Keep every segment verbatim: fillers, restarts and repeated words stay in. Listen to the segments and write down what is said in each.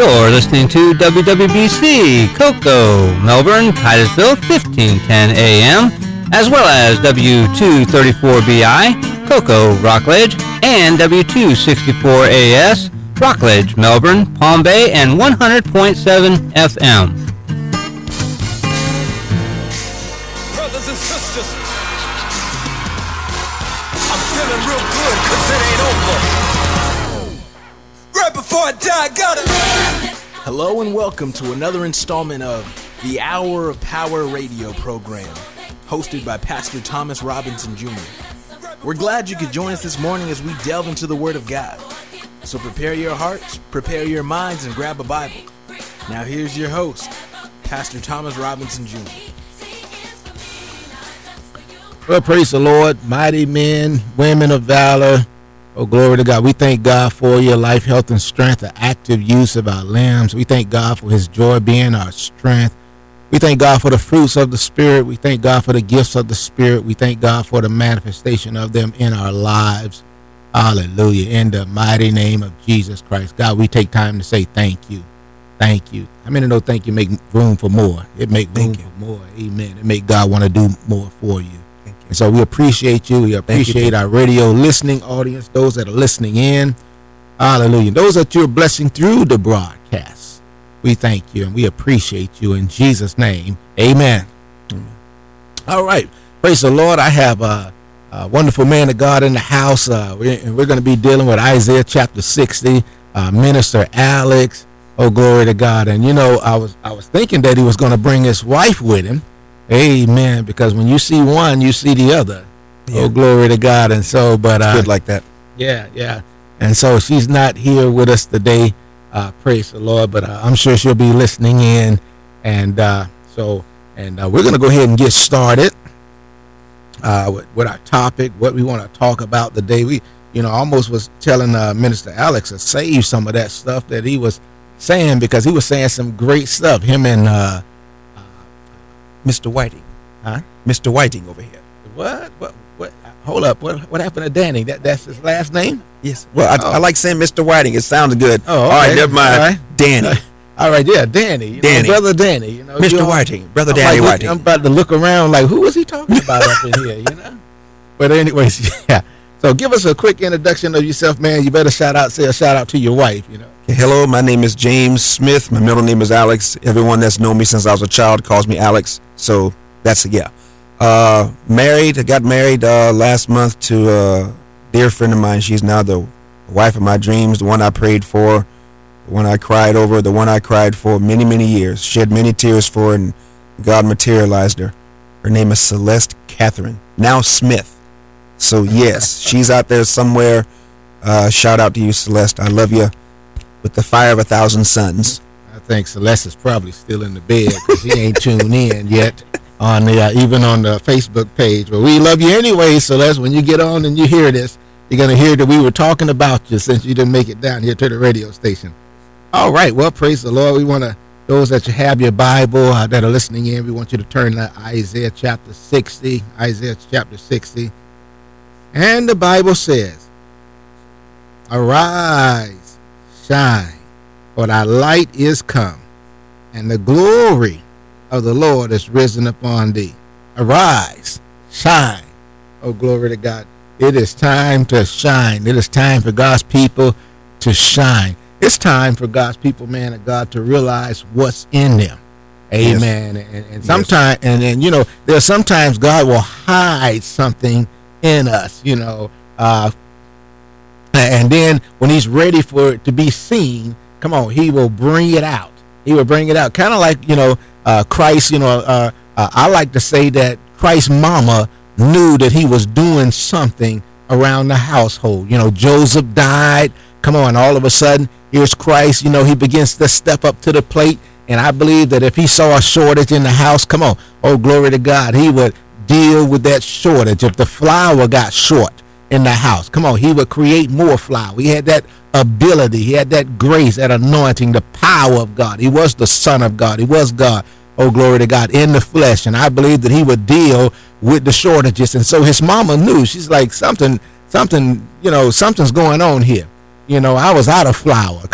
You're listening to W W B C, Cocoa, Melbourne, Titusville, fifteen ten A M, as well as W two thirty-four B I, Cocoa, Rockledge, and W two sixty-four A S, Rockledge, Melbourne, Palm Bay, and one hundred point seven F M. Brothers and sisters, I'm feeling real good because it ain't over. Right before I die, I gotta... Hello and welcome to another installment of the Hour of Power radio program, hosted by Pastor Thomas Robinson Junior We're glad you could join us this morning as we delve into the Word of God. So prepare your hearts, prepare your minds, and grab a Bible. Now here's your host, Pastor Thomas Robinson Junior Well, praise the Lord, mighty men, women of valor. Oh, glory to God. We thank God for your life, health, and strength, the active use of our limbs. We thank God for his joy being our strength. We thank God for the fruits of the Spirit. We thank God for the gifts of the Spirit. We thank God for the manifestation of them in our lives. Hallelujah. In the mighty name of Jesus Christ. God, we take time to say thank you. Thank you. How many know thank you make room for more? It make room for more. Amen. It make God want to do more for you. And so we appreciate you. We appreciate our radio listening audience, those that are listening in. Hallelujah. Those that you're blessing through the broadcast. We thank you and we appreciate you in Jesus' name. Amen. Amen. All right. Praise the Lord. I have a, a wonderful man of God in the house. Uh, we're, we're going to be dealing with Isaiah chapter sixty. Uh, Minister Alex. Oh, glory to God. And, you know, I was I was thinking that he was going to bring his wife with him. Amen. Because when you see one, you see the other. Yeah. Oh, glory to God. And so, but uh, good like that. Yeah, yeah. And so she's not here with us today. Uh, praise the Lord. But uh, I'm sure she'll be listening in. And uh, so, and uh, we're going to go ahead and get started uh, with, with our topic, what we want to talk about today. We, you know, almost was telling uh, Minister Alex to save some of that stuff that he was saying, because he was saying some great stuff. Him and uh, Mister Whiting. Huh? Mister Whiting over here. What? What? What? Hold up. What? What happened to Danny? That that's his last name? Yes. Well, I, oh. I like saying Mister Whiting. It sounds good. Oh, okay. All right. Never mind. All right. Danny. All right. Yeah, Danny. You Danny. Know, brother Danny. You know, Mister you know, Whiting. Brother I'm Danny like, Whiting. I'm about to look around like, who was he talking about up in here? You know. But anyways, yeah. So give us a quick introduction of yourself, man. You better shout out, say a shout out to your wife. You know. Hello, my name is James Smith. My middle name is Alex. Everyone that's known me since I was a child calls me Alex. So that's a yeah. Uh, married. I got married uh, last month to a dear friend of mine. She's now the wife of my dreams, the one I prayed for, the one I cried over, the one I cried for many, many years, shed many tears for, and God materialized her. Her name is Celeste Catherine, now Smith. So yes, she's out there somewhere. Uh, shout out to you, Celeste. I love you with the fire of a thousand suns. I think Celeste is probably still in the bed because he ain't tuned in yet on the uh, even on the Facebook page. But we love you anyway, Celeste. When you get on and you hear this, you're gonna hear that we were talking about you since you didn't make it down here to the radio station. All right. Well, praise the Lord. We want to those that you have your Bible uh, that are listening in. We want you to turn to Isaiah chapter sixty. Isaiah chapter sixty, and the Bible says, "Arise, shine, for thy light is come, and the glory of the Lord is risen upon thee." Arise, shine. Oh, glory to God. It is time to shine. It is time for God's people to shine. It's time for God's people, man of God, to realize what's in them. Amen. Yes. And, and sometimes, yes. and, and, you know, there's sometimes God will hide something in us, you know, uh, and then when he's ready for it to be seen, come on, he will bring it out. He will bring it out. Kind of like, you know, uh, Christ, you know, uh, uh, I like to say that Christ's mama knew that he was doing something around the household. You know, Joseph died. Come on, all of a sudden, here's Christ. You know, he begins to step up to the plate. And I believe that if he saw a shortage in the house, come on, oh, glory to God, he would deal with that shortage. If the flour got short in the house, come on, he would create more flour. He had that ability. He had that grace, that anointing, the power of God. He was the Son of God. He was God. Oh, glory to God, in the flesh. And I believe that he would deal with the shortages. And so his mama knew. She's like, something, something, you know, something's going on here. You know, I was out of flour. Come on.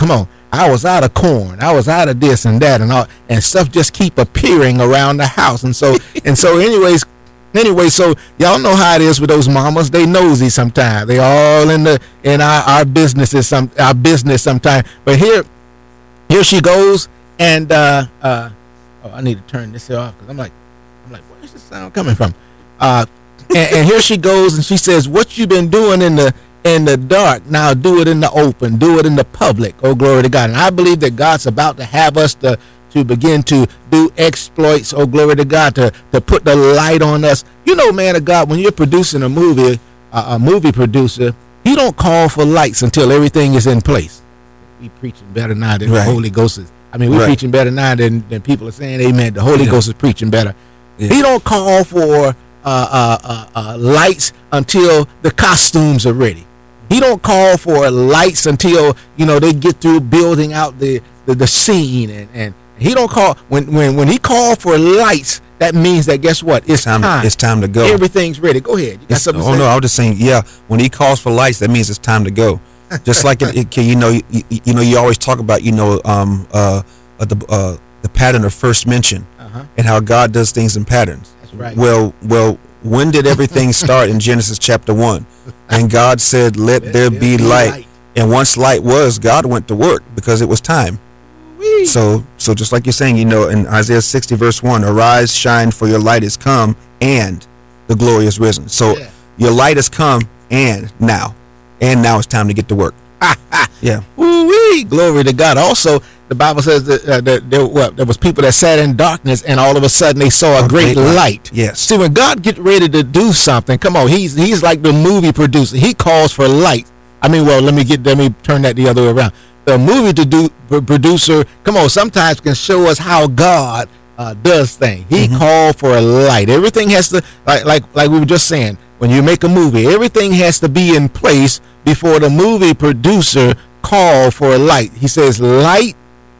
I was out of corn. I was out of this and that and all, and stuff just keep appearing around the house. And so, and so, anyways, anyway, so y'all know how it is with those mamas. They nosy sometimes. They all in the in our our businesses some our business sometimes. But here, here she goes, and uh, uh, oh, I need to turn this off because I'm like, I'm like, where's the sound coming from? Uh, and, and here she goes, and she says, "What you been doing in the in the dark, now do it in the open, do it in the public." Oh, glory to God. And I believe that God's about to have us to to begin to do exploits. Oh, glory to God, to to put the light on us. You know, man of God, when you're producing a movie, uh, a movie producer, you don't call for lights until everything is in place. We preaching better now than right. the Holy Ghost is. I mean, we're right. preaching better now than, than people are saying amen. The Holy yeah. Ghost is preaching better. Yeah. He don't call for uh, uh, uh, uh, lights until the costumes are ready. He don't call for lights until, you know, they get through building out the, the, the scene. And, and he don't call, when, when, when he called for lights, that means that, guess what? It's time. time. It's time to go. Everything's ready. Go ahead. You got something oh, to say? no, I was just saying, yeah, when he calls for lights, that means it's time to go. Just like, it, it, you know, you, you know, you always talk about, you know, um, uh, uh, the, uh, the pattern of first mention uh-huh. and how God does things in patterns. That's right. Well, well, when did everything start in Genesis chapter one? And God said, let, let there, there be, be light. light. And once light was, God went to work because it was time. Wee. So so just like you're saying, you know, in Isaiah sixty verse one, arise, shine, for your light is come, and the glory is risen. So yeah. your light has come, and now. And now it's time to get to work. Yeah. Woo-wee. Glory to God. Also, the Bible says that, uh, that there, well, there was people that sat in darkness, and all of a sudden they saw a, a great, great light. light. Yes. See, when God get ready to do something, come on, he's he's like the movie producer. He calls for light. I mean, well, let me get let me turn that the other way around. The movie to do producer, come on, sometimes can show us how God uh, does things. He mm-hmm. called for a light. Everything has to, like like like we were just saying, when you make a movie, everything has to be in place before the movie producer call for a light. He says light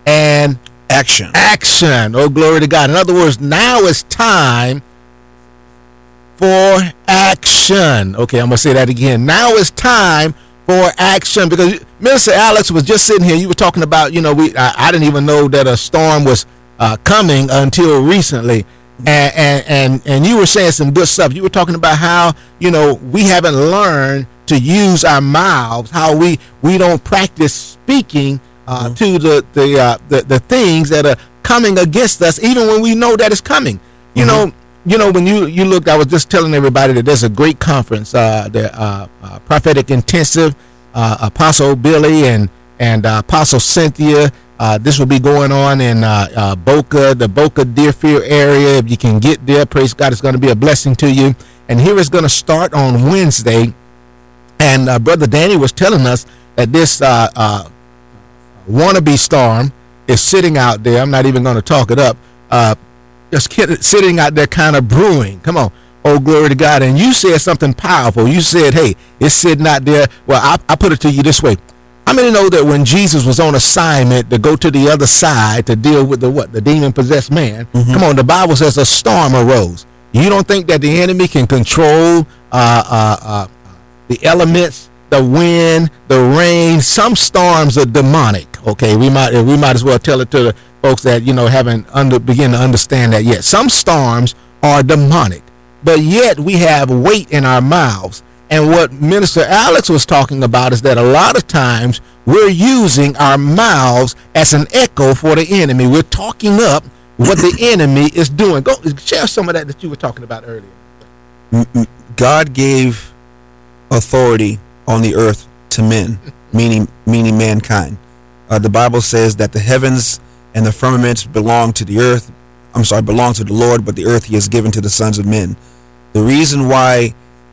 and action. Action. Oh, glory to God. In other words, now it's time for action. Okay, I'm going to say that again. Now it's time for action, because Minister Alex was just sitting here. You were talking about, you know, we I, I didn't even know that a storm was uh, coming until recently. And, and and and you were saying some good stuff. You were talking about how, you know, we haven't learned to use our mouths, how we we don't practice speaking uh, mm-hmm. to the the, uh, the the things that are coming against us, even when we know that it's coming. You mm-hmm. know, you know when you you looked, I was just telling everybody that there's a great conference, uh, the uh, uh, prophetic intensive, uh, Apostle Billy and and uh, Apostle Cynthia. Uh, this will be going on in uh, uh, Boca, the Boca Deerfield area. If you can get there, praise God, it's going to be a blessing to you. And here it's going to start on Wednesday. And uh, Brother Danny was telling us that this uh, uh, wannabe storm is sitting out there. I'm not even going to talk it up. Uh, just kidding, sitting out there kind of brewing. Come on. Oh, glory to God. And you said something powerful. You said, hey, it's sitting out there. Well, I, I put it to you this way. How many know that when Jesus was on assignment to go to the other side to deal with the what? The demon-possessed man. Mm-hmm. Come on, the Bible says a storm arose. You don't think that the enemy can control uh, uh, uh, the elements, the wind, the rain? Some storms are demonic. Okay, we might we might as well tell it to the folks that, you know, haven't under begin to understand that yet. Some storms are demonic, but yet we have weight in our mouths. And what Minister Alex was talking about is that a lot of times we're using our mouths as an echo for the enemy. We're talking up what the enemy is doing. Go share some of that that you were talking about earlier. God gave authority on the earth to men, meaning meaning mankind. Uh, the Bible says that the heavens and the firmaments belong to the earth. I'm sorry, belong to the Lord, but the earth he has given to the sons of men. The reason why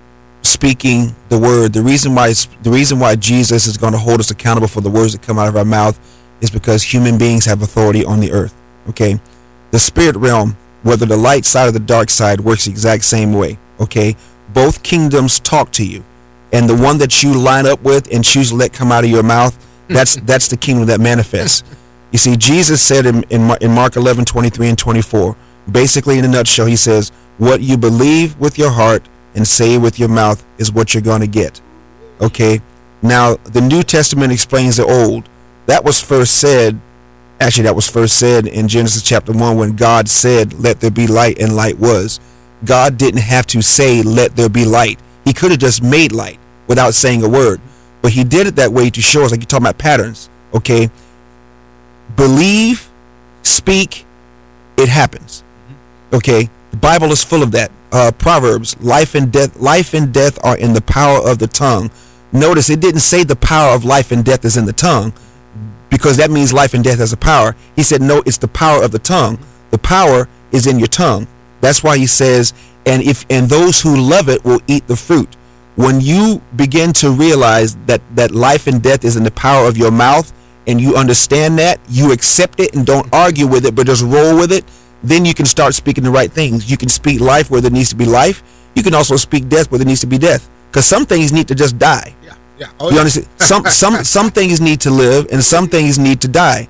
speaking the word, the reason why the reason why Jesus is going to hold us accountable for the words that come out of our mouth is because human beings have authority on the earth. Okay, the spirit realm, whether the light side or the dark side, works the exact same way. Okay, both kingdoms talk to you, and the one that you line up with and choose to let come out of your mouth, that's that's the kingdom that manifests. You see, Jesus said in in, in Mark eleven twenty-three and twenty-four, basically in a nutshell, he says, what you believe with your heart and say with your mouth is what you're going to get. Okay, now the New Testament explains the Old. that was first said. Actually, that was first said in Genesis chapter one when God said, "Let there be light," and light was. God didn't have to say, "Let there be light." He could have just made light without saying a word, but he did it that way to show us, like you're talking about patterns. Okay, believe, speak, it happens. Okay, the Bible is full of that. Uh, Proverbs, life and death, life and death are in the power of the tongue. Notice it didn't say the power of life and death is in the tongue, because that means life and death has a power. He said, no, it's the power of the tongue. The power is in your tongue. That's why he says, and if and those who love it will eat the fruit. When you begin to realize that that life and death is in the power of your mouth, and you understand that, you accept it and don't argue with it, but just roll with it, then you can start speaking the right things. You can speak life where there needs to be life. You can also speak death where there needs to be death, because some things need to just die. Yeah. Yeah. Oh, you yeah. understand? Some some some things need to live, and some things need to die.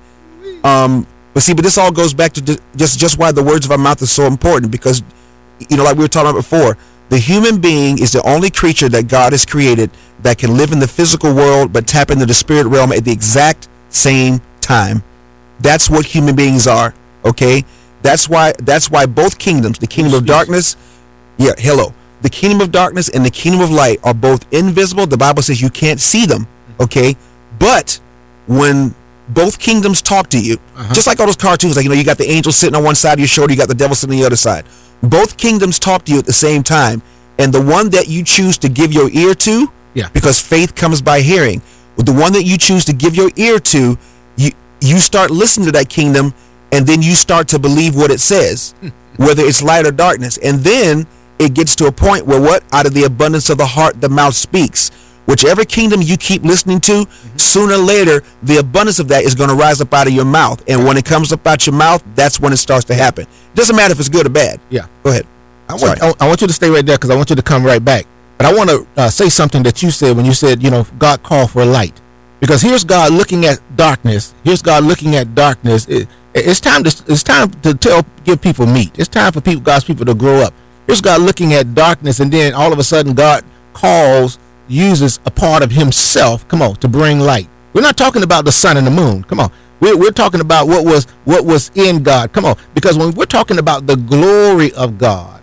Um, but see, but this all goes back to ju- just just why the words of our mouth is so important. Because, you know, like we were talking about before, the human being is the only creature that God has created that can live in the physical world but tap into the spirit realm at the exact same time. That's what human beings are. Okay, that's why that's why both kingdoms, the kingdom of darkness, yeah, hello. The kingdom of darkness and the kingdom of light are both invisible. The Bible says you can't see them, okay? But when both kingdoms talk to you, uh-huh. just like all those cartoons, like, you know, you got the angel sitting on one side of your shoulder, you got the devil sitting on the other side. Both kingdoms talk to you at the same time, and the one that you choose to give your ear to, yeah. because faith comes by hearing, with the one that you choose to give your ear to, you you start listening to that kingdom, and then you start to believe what it says, whether it's light or darkness. And then it gets to a point where what? Out of the abundance of the heart, the mouth speaks. Whichever kingdom you keep listening to, mm-hmm. sooner or later, the abundance of that is going to rise up out of your mouth. And when it comes up out your mouth, that's when it starts to happen. It doesn't matter if it's good or bad. Yeah. Go ahead. I want, I, I want you to stay right there, because I want you to come right back. But I want to uh, say something that you said when you said, you know, God called for light. Because here's God looking at darkness. Here's God looking at darkness. It, it's time to it's time to tell give people meat. It's time for people, God's people, to grow up. Here's God looking at darkness, and then all of a sudden God calls, uses a part of himself, come on, to bring light. We're not talking about the sun and the moon. Come on. We're, we're talking about what was what was in God. Come on. Because when we're talking about the glory of God,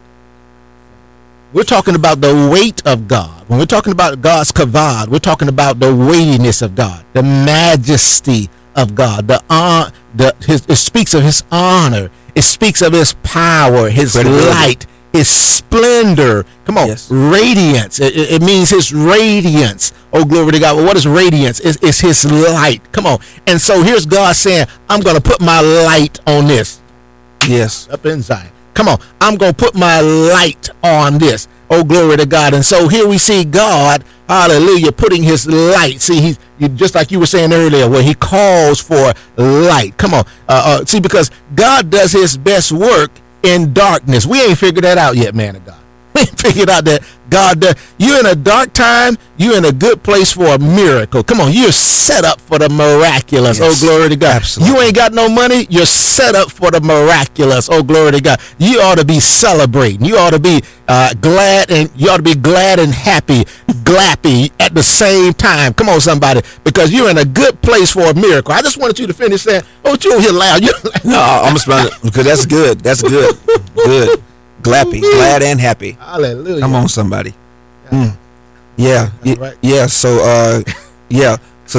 we're talking about the weight of God. When we're talking about God's kavod, we're talking about the weightiness of God, the majesty of God. The uh, the his, it speaks of his honor. It speaks of his power, his light, his splendor. Come on, yes. Radiance. It, it means his radiance. Oh, glory to God. Well, what is radiance? It's, it's his light. Come on. And so here's God saying, I'm going to put my light on this. Yes. Up inside. Come on. I'm going to put my light on this. Oh, glory to God. And so here we see God, hallelujah, putting his light. See, he's you, just like you were saying earlier, where he calls for light. Come on. Uh, uh, see, because God does his best work in darkness. We ain't figured that out yet, man of God. We ain't figured out that God does. You're in a dark time. You're in a good place for a miracle. Come on. You're set up for the miraculous. Yes. Oh, glory to God. Absolutely. You ain't got no money. You're set up for the miraculous. Oh, glory to God. You ought to be celebrating. You ought to be uh, glad, and you ought to be glad and happy, glappy at the same time. Come on, somebody, because you're in a good place for a miracle. I just wanted you to finish that. Oh, you over here loud. You no, I'm smiling because that's good. That's good. Good. Glappy, glad and happy. Hallelujah. Come on, somebody. Mm. Yeah, y- right. yeah. So, uh, yeah. So,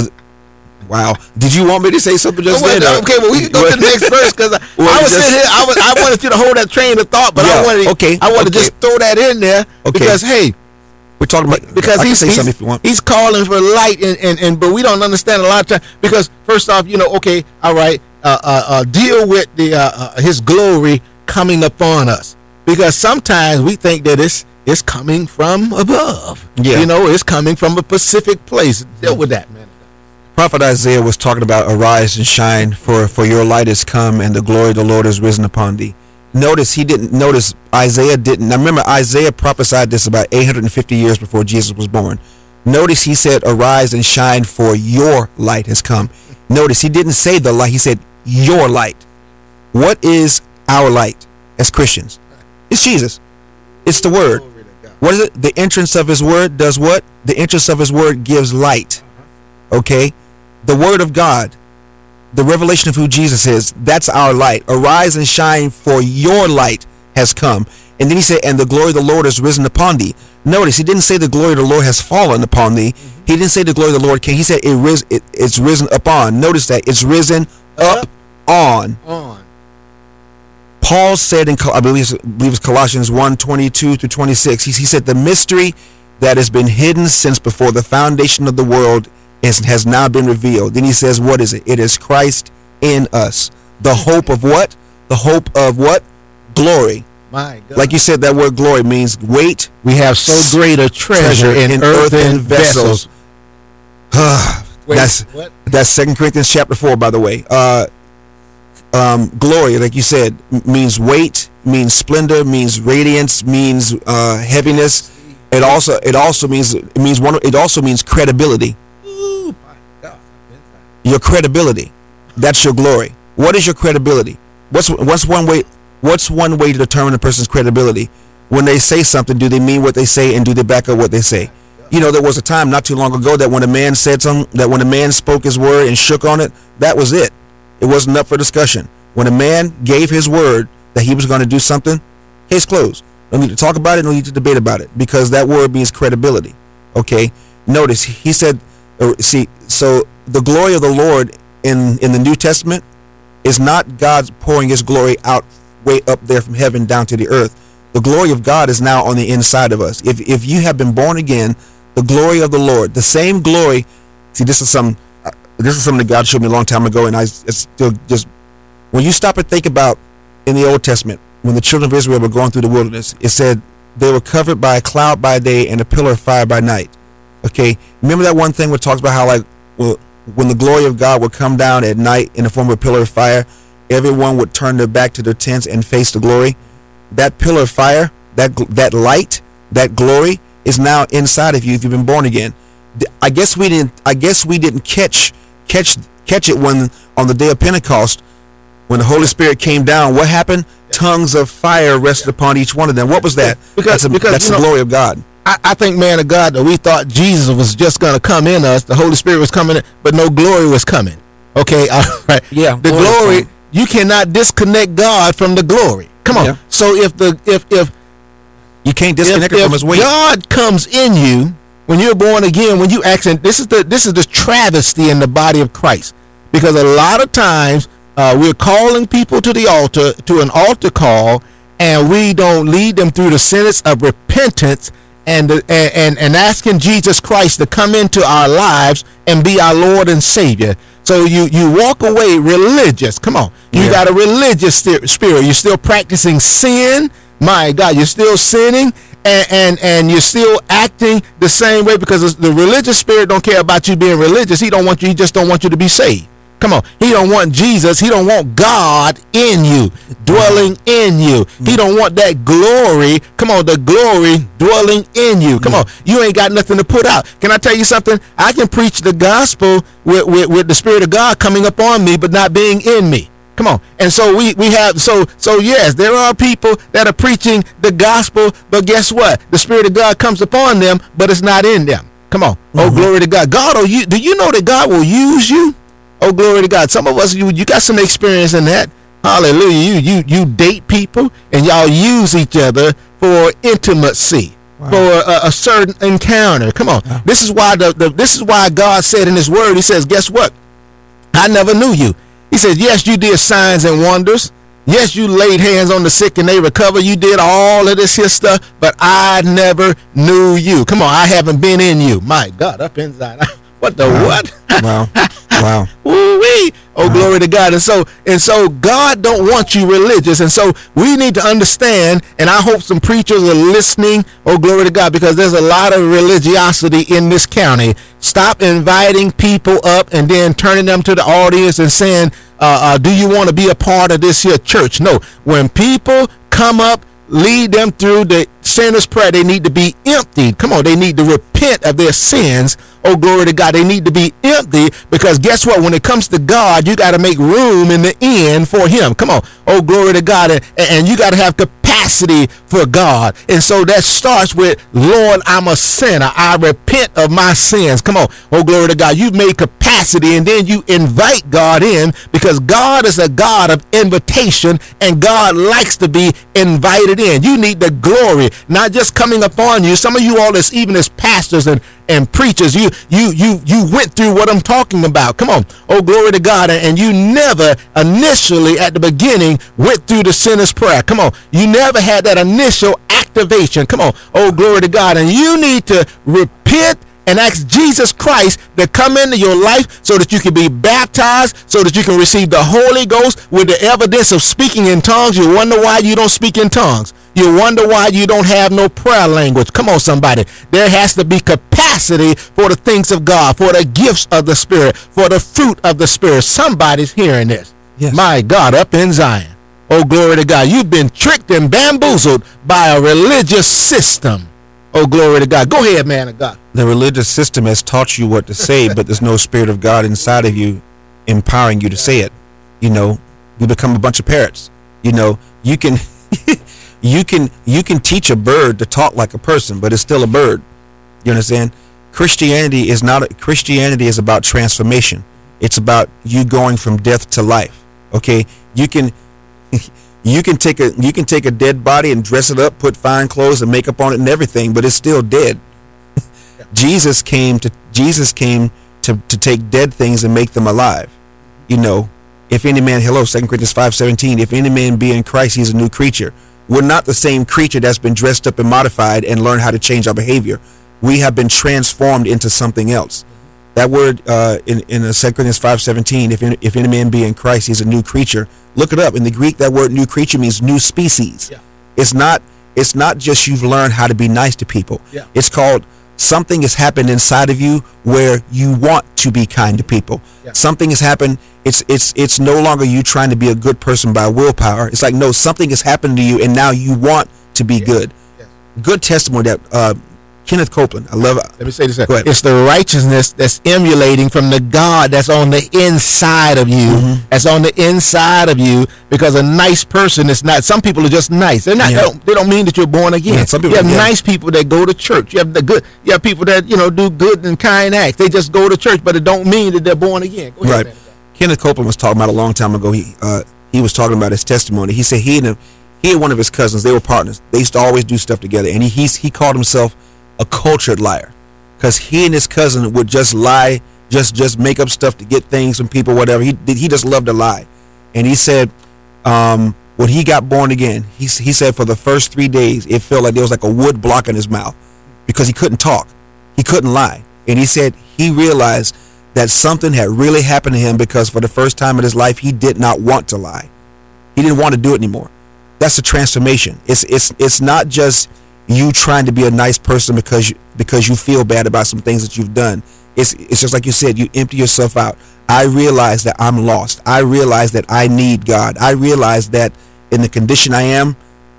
wow. Did you want me to say something just oh, well, then? Okay, well, we can go to the next verse, because I, well, I was just, sitting here. I was. I wanted you to hold that train of thought, but yeah, I wanted. Okay. I wanted okay. to just throw that in there okay. because hey, we're talking about because I he's can say he's, something if you want. He's calling for light, and, and and but we don't understand a lot of times, because first off, you know, okay, all right, uh, uh, uh deal with the uh, uh, his glory coming upon us. Because sometimes we think that it's it's coming from above. Yeah. You know, it's coming from a specific place. Deal with that, man. Prophet Isaiah was talking about arise and shine, for, for your light is come, and the glory of the Lord is risen upon thee. Notice he didn't notice Isaiah didn't. Now remember, Isaiah prophesied this about eight hundred fifty years before Jesus was born. Notice he said, arise and shine, for your light has come. Notice he didn't say the light, he said your light. What is our light as Christians? It's Jesus. It's the word. What is it? The entrance of his word does what? The entrance of his word gives light. Okay? The word of God the revelation of who Jesus is, that's our light. Arise and shine, for your light has come. And then he said, and the glory of the Lord has risen upon thee. Notice, he didn't say the glory of the Lord has fallen upon thee. Mm-hmm. He didn't say the glory of the Lord came. He said it ris- it, it's risen upon. Notice that. It's risen up, up on. on. Paul said in, I believe, I believe it's Colossians one, twenty-two through twenty-six, he, he said, the mystery that has been hidden since before the foundation of the world is, has now been revealed. Then he says, what is it? It is Christ in us. The hope of what? The hope of what? Glory. My God. Like you said, that word glory means weight. We have so great a treasure, treasure in, in earthen, earthen vessels. vessels. Wait, that's what? That's Second Corinthians chapter four, by the way. Uh, um, glory, like you said, means weight, means splendor, means radiance, means uh, heaviness. It also it also means it means one. It also means credibility. Ooh, my God. Your credibility. That's your glory. What is your credibility? What's what's one way? What's one way to determine a person's credibility? When they say something, do they mean what they say, and do they back up what they say? You know, there was a time not too long ago that when a man said something, that when a man spoke his word and shook on it, that was it. It wasn't up for discussion. When a man gave his word that he was going to do something, case closed. No need to talk about it, no need to debate about it, because that word means credibility. Okay? Notice, he said, uh, see, so the glory of the Lord in, in the New Testament is not God pouring his glory out way up there from heaven down to the earth. The glory of God is now on the inside of us. If if you have been born again, the glory of the Lord, the same glory. See, this is some uh, this is something that God showed me a long time ago, and I it's still just when you stop and think about in the Old Testament when the children of Israel were going through the wilderness, it said they were covered by a cloud by day and a pillar of fire by night. Okay, remember that one thing where it talks about how like well, when the glory of God would come down at night in the form of a pillar of fire, everyone would turn their back to their tents and face the glory. That pillar of fire, that that light, that glory is now inside of you if you've been born again. I guess we didn't. I guess we didn't catch catch catch it when on the day of Pentecost, when the Holy Spirit came down. What happened? Tongues of fire rested upon each one of them. What was that? Because that's, a, because, that's the know, glory of God. I, I think, man of God, that we thought Jesus was just going to come in us. The Holy Spirit was coming in, but no glory was coming. Okay, all right. Yeah, the glory. glory you cannot disconnect God from the glory. Come on. Yeah. So if the if if you can't disconnect if, it if from his weight, God comes in you when you're born again. When you accent, this is the this is the travesty in the body of Christ, because a lot of times uh, we're calling people to the altar to an altar call, and we don't lead them through the sentence of repentance and and and, and asking Jesus Christ to come into our lives and be our Lord and Savior. So you, you walk away religious. Come on. You yeah. got a religious spirit. You're still practicing sin. My God, you're still sinning, and, and, and you're still acting the same way, because the religious spirit don't care about you being religious. He don't want you. He just don't want you to be saved. Come on. He don't want Jesus. He don't want God in you, dwelling in you. He don't want that glory. Come on, the glory dwelling in you. Come on. You ain't got nothing to put out. Can I tell you something? I can preach the gospel with, with, with the Spirit of God coming up on me, but not being in me. Come on. And so we, we have, so, so yes, there are people that are preaching the gospel, but guess what? The Spirit of God comes upon them, but it's not in them. Come on. Mm-hmm. Oh, glory to God. God, oh, you, do you know that God will use you? Oh, glory to God. Some of us, you, you got some experience in that. Hallelujah. You, you, you date people and y'all use each other for intimacy. Wow. For a, a certain encounter. Come on. Wow. This is why the, the this is why God said in his word, he says, guess what? I never knew you. He says, yes, you did signs and wonders. Yes, you laid hands on the sick and they recover. You did all of this here stuff, but I never knew you. Come on, I haven't been in you. My God, up inside. What the wow. what? Wow. Wow. Ooh-wee. Oh, wow. Glory to God. And so and so God don't want you religious. And so we need to understand, and I hope some preachers are listening. Oh, glory to God, because there's a lot of religiosity in this county. Stop inviting people up and then turning them to the audience and saying, uh, uh, do you want to be a part of this here church? No. When people come up, lead them through the sinner's prayer. They need to be emptied. Come on, they need to repent of their sins. Oh, glory to God. They need to be empty, because guess what? When it comes to God, you got to make room in the end for him. Come on. Oh, glory to God. And, and you got to have capacity for God. And so that starts with, Lord, I'm a sinner. I repent of my sins. Come on. Oh, glory to God. You've made capacity capacity, and then you invite God in, because God is a God of invitation, and God likes to be invited in. You need the glory not just coming upon you. Some of you all, as even as pastors and and preachers, you you you you went through what I'm talking about. Come on, oh glory to God, and, and you never initially at the beginning went through the sinner's prayer. Come on, you never had that initial activation. Come on, oh glory to God, and you need to repent and ask Jesus Christ to come into your life so that you can be baptized, so that you can receive the Holy Ghost with the evidence of speaking in tongues. You wonder why you don't speak in tongues. You wonder why you don't have no prayer language. Come on, somebody. There has to be capacity for the things of God, for the gifts of the Spirit, for the fruit of the Spirit. Somebody's hearing this. Yes. My God, up in Zion. Oh, glory to God. You've been tricked and bamboozled by a religious system. Oh, glory to God. Go ahead, man of God. The religious system has taught you what to say, but there's no Spirit of God inside of you empowering you to say it. You know, you become a bunch of parrots. You know, you can you can you can teach a bird to talk like a person, but it's still a bird. You understand? Christianity is not Christianity is about transformation. It's about you going from death to life. Okay? You can You can take a you can take a dead body and dress it up, put fine clothes and makeup on it and everything, but it's still dead. Jesus came to Jesus came to, to take dead things and make them alive. You know, if any man, hello, Second Corinthians five seventeen, if any man be in Christ, he's a new creature. We're not the same creature that's been dressed up and modified and learned how to change our behavior. We have been transformed into something else. That word uh, in in Second Corinthians five seventeen, if any, if any man be in Christ, he's a new creature. Look it up. In the Greek, that word new creature means new species. Yeah. It's not it's not just you've learned how to be nice to people. Yeah. It's called something has happened inside of you where you want to be kind to people. Yeah. Something has happened. It's it's it's no longer you trying to be a good person by willpower. It's like, no, something has happened to you and now you want to be yes. good. Yes. Good testimony that uh, Kenneth Copeland. I love it. Let me say this. It's the righteousness that's emulating from the God that's on the inside of you. Mm-hmm. That's on the inside of you, because a nice person is not. Some people are just nice. They're not. Yeah. They, don't, they don't mean that you're born again. Yeah, some people, you have yeah. nice people that go to church. You have the good. You have people that you know do good and kind acts. They just go to church, but it don't mean that they're born again. Go ahead, right. Man. Kenneth Copeland was talking about a long time ago. He uh, he was talking about his testimony. He said he and him, he and one of his cousins, they were partners. They used to always do stuff together, and he he's, he called himself a cultured liar, because he and his cousin would just lie, just just make up stuff to get things from people, whatever. He he just loved to lie. And he said um, when he got born again, he, he said for the first three days it felt like there was like a wood block in his mouth, because he couldn't talk, he couldn't lie. And he said he realized that something had really happened to him, because for the first time in his life he did not want to lie. He didn't want to do it anymore. That's a transformation. It's it's it's not just you trying to be a nice person because you, because you feel bad about some things that you've done. It's it's just like you said, you empty yourself out. I realize that I'm lost. I realize that I need God. I realize that in the condition I am,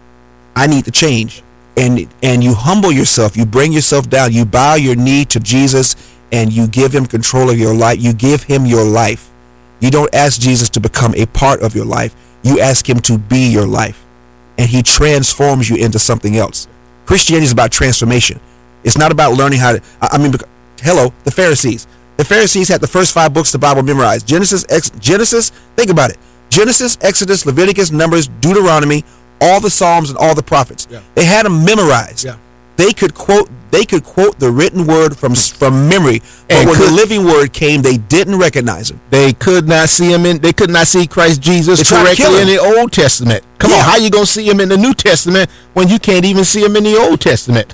I need to change. And and you humble yourself. You bring yourself down. You bow your knee to Jesus and you give him control of your life. You give him your life. You don't ask Jesus to become a part of your life. You ask him to be your life. And he transforms you into something else. Christianity is about transformation. It's not about learning how to, I mean, hello, the Pharisees. The Pharisees had the first five books of the Bible memorized. Genesis, Ex, Genesis, think about it. Genesis, Exodus, Leviticus, Numbers, Deuteronomy, all the Psalms and all the prophets. Yeah. They had them memorized. Yeah. They could quote they could quote the written word from from memory, but and when could, the living word came, they didn't recognize him. They could not see him in. They could not see Christ Jesus correctly in the Old Testament. Come yeah. on, how you gonna see him in the New Testament when you can't even see him in the Old Testament?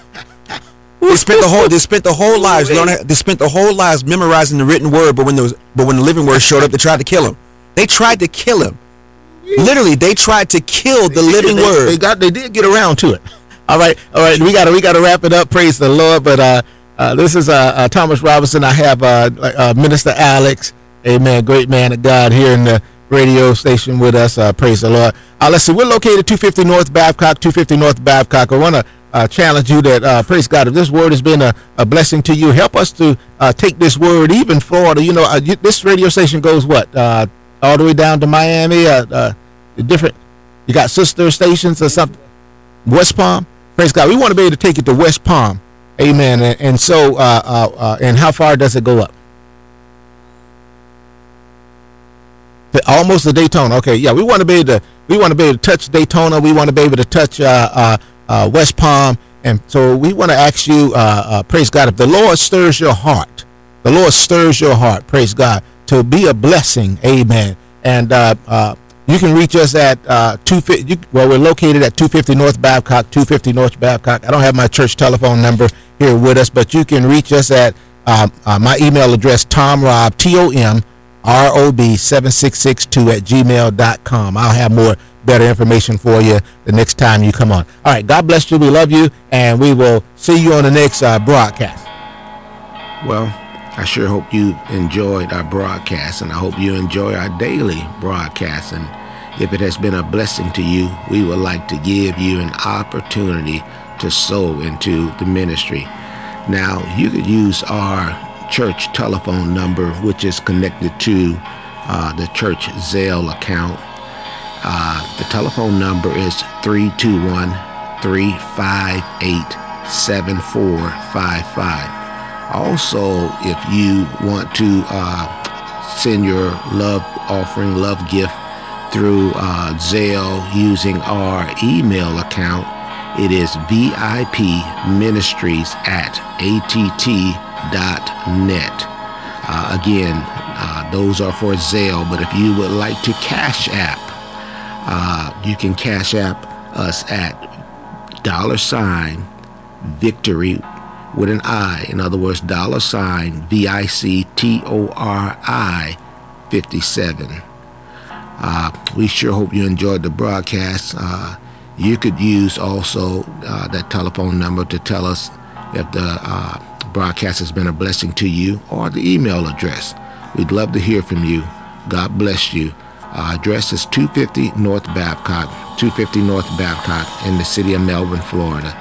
They spent the whole they spent the whole lives learning. They spent the whole lives memorizing the written word, but when there was but when the living word showed up, they tried to kill him. They tried to kill him. Literally, they tried to kill the they, living they, word. They got they did get around to it. All right, all right. We got to we got to wrap it up. Praise the Lord. But uh, uh, this is uh, uh, Thomas Robinson. I have uh, uh, Minister Alex, amen, great man of God, here in the radio station with us. Uh, praise the Lord. Uh, let's see. We're located two fifty North Babcock, two fifty North Babcock. I want to uh, challenge you that uh, praise God. If this word has been a, a blessing to you, help us to uh, take this word. Even Florida, you know, uh, you, this radio station goes what uh, all the way down to Miami. Uh, uh, different. You got sister stations or something. West Palm. Praise God. We want to be able to take it to West Palm. Amen. And, and so, uh, uh, uh, and how far does it go up? almost a Daytona. Okay, yeah, we want to be able to we want to be able to touch Daytona. We want to be able to touch uh, uh, uh, West Palm, and so we want to ask you, uh, uh, praise God, if the Lord stirs your heart, the Lord stirs your heart, praise God, to be a blessing, amen. And uh, uh, you can reach us at uh, two fifty. Well, we're located at two fifty North Babcock, two fifty North Babcock. I don't have my church telephone number here with us, but you can reach us at um, uh, my email address, Tom Rob, T O M R O B seven six six two at gmail dot com. I'll have more better information for you the next time you come on. All right, God bless you. We love you, and we will see you on the next uh, broadcast. Well, I sure hope you enjoyed our broadcast, and I hope you enjoy our daily broadcast. And if it has been a blessing to you, we would like to give you an opportunity to sow into the ministry. Now, you could use our church telephone number, which is connected to uh, the church Zelle account. Uh, the telephone number is three two one, three five eight, seven four five five. Also, if you want to uh, send your love offering, love gift through uh, Zelle using our email account, it is V I P Ministries at A T T dot net. Uh, again, uh, those are for Zelle, but if you would like to Cash App, uh, you can Cash App us at dollar sign victory with an I. In other words, dollar sign V I C T O R I fifty-seven. Uh, we sure hope you enjoyed the broadcast. Uh, you could use also uh, that telephone number to tell us if the uh, broadcast has been a blessing to you, or the email address. We'd love to hear from you. God bless you. Our address is two fifty North Babcock, two fifty North Babcock in the city of Melbourne, Florida.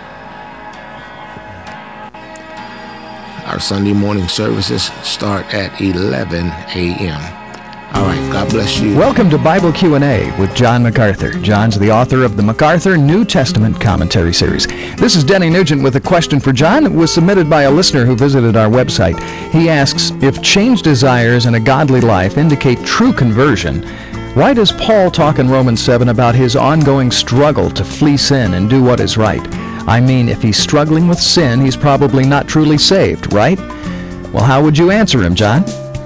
Our Sunday morning services start at eleven a.m. All right, God bless you. Welcome to Bible Q and A with John MacArthur. John's the author of the MacArthur New Testament Commentary Series. This is Denny Nugent with a question for John. It was submitted by a listener who visited our website. He asks, if changed desires and a godly life indicate true conversion, why does Paul talk in Romans seven about his ongoing struggle to flee sin and do what is right? I mean, if he's struggling with sin, he's probably not truly saved, right? Well, how would you answer him, John?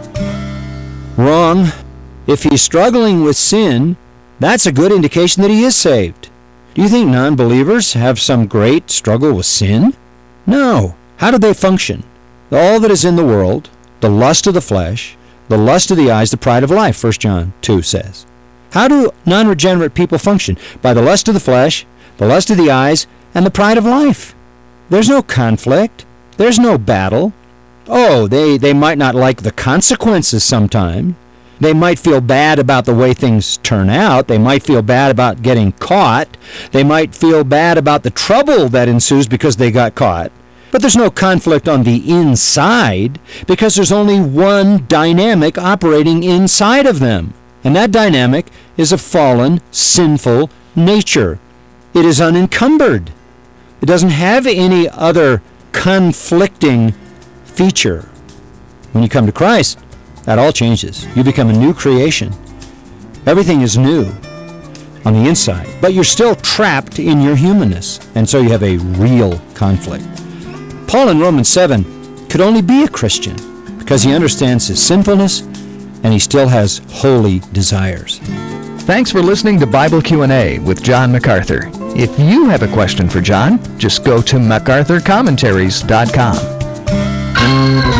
Wrong. If he's struggling with sin, that's a good indication that he is saved. Do you think non-believers have some great struggle with sin? No. How do they function? All that is in the world, the lust of the flesh, the lust of the eyes, the pride of life, First John two says. How do non-regenerate people function? By the lust of the flesh, the lust of the eyes, and the pride of life. There's no conflict. There's no battle. Oh, they, they might not like the consequences sometimes. They might feel bad about the way things turn out. They might feel bad about getting caught. They might feel bad about the trouble that ensues because they got caught. But there's no conflict on the inside because there's only one dynamic operating inside of them. And that dynamic is a fallen, sinful nature. It is unencumbered. It doesn't have any other conflicting feature. When you come to Christ, that all changes. You become a new creation. Everything is new on the inside, but you're still trapped in your humanness, and so you have a real conflict. Paul in Romans seven could only be a Christian because he understands his sinfulness and he still has holy desires. Thanks for listening to Bible Q and A with John MacArthur. If you have a question for John, just go to macarthur commentaries dot com.